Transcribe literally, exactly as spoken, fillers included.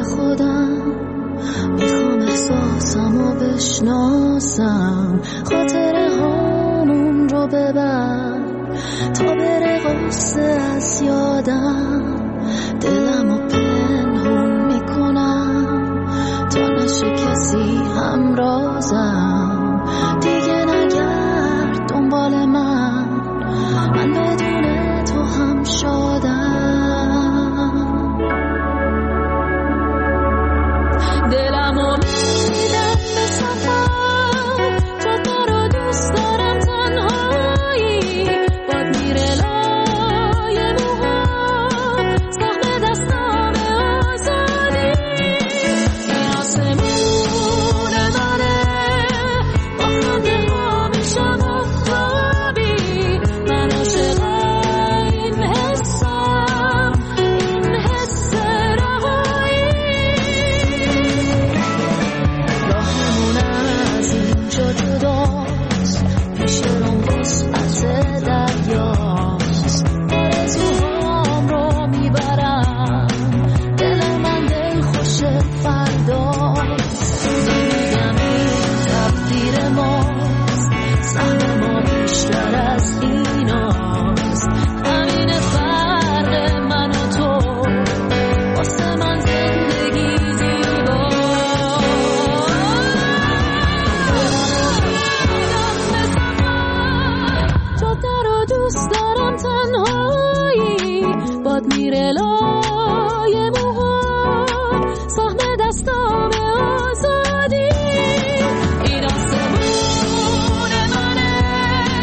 خودم، میخوام احساسمو بشناسم، خاطره هامون رو ببر تا بره غصه از یادم، دلمو پنهون میکنم تا نشه کسی همرازم، دیگه نگرد دنبال من، من بدون تو هم شادم. دلمو میدم به سفر، جاده رو دوست دارم تنهایی، باد میره لای موهام، سهم دستام آزادی، این آسمون منه با خنده ها میشم آفتابی، من عاشق این حسم، این حس رهایی. راهمون از اینجا جداست، پیش رو وسعت دریاست، آرزوهام رو میبرم، دل من دل خوش فرداست، نمیگم این تقدیر ماست، سهم ما بیشتر از ایناست، همین فرق من و تو، واسه من زندگی زیباست. جاده رو دوست دارم تنهایی، باد میره لای موهام،